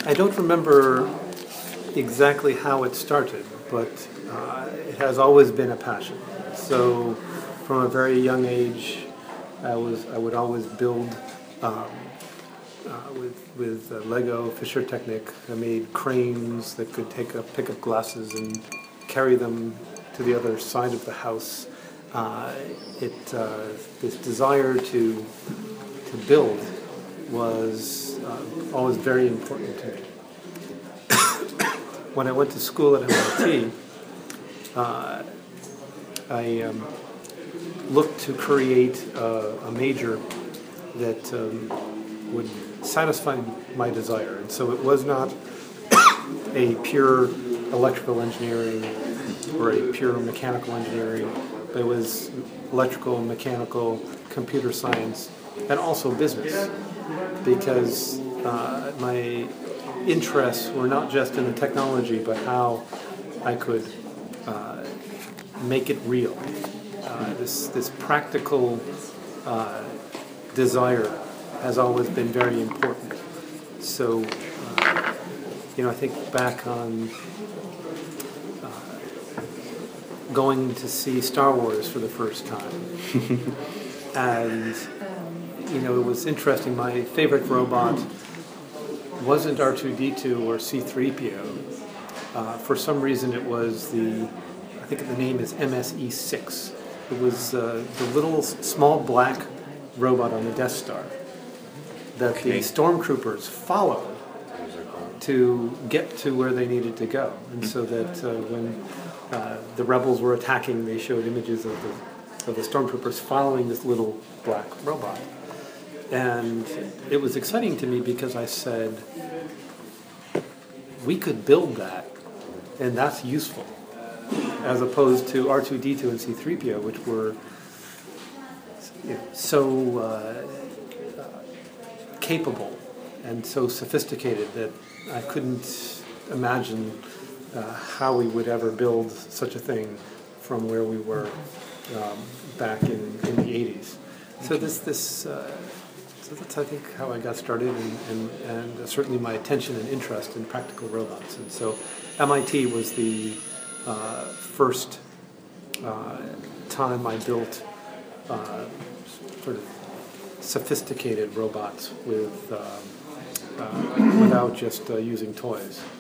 I don't remember exactly how it started, but it has always been a passion. So, from a very young age, I would always build with Lego Fisher Technic. I made cranes that could pick up glasses and carry them to the other side of the house. This desire to build was always very important to me. When I went to school at MIT, I looked to create a major that would satisfy my desire. And so it was not a pure electrical engineering or a pure mechanical engineering, but it was electrical, mechanical, computer science, and also business, because my interests were not just in the technology, but how I could make it real. This practical desire has always been very important. So, I think back on going to see Star Wars for the first time. And, it was interesting. My favorite robot wasn't R2-D2 or C-3PO. For some reason it was I think the name is MSE-6. It was the little small black robot on the Death Star that the stormtroopers followed to get to where they needed to go. And so that when the rebels were attacking, they showed images of the stormtroopers following this little black robot. And it was exciting to me because I said, we could build that, and that's useful, as opposed to R2-D2 and C-3PO, which were so capable and so sophisticated that I couldn't imagine how we would ever build such a thing from where we were back in the 80s. So so that's, I think, how I got started, and certainly my attention and interest in practical robots. And so MIT was the first time I built sort of sophisticated robots without just using toys.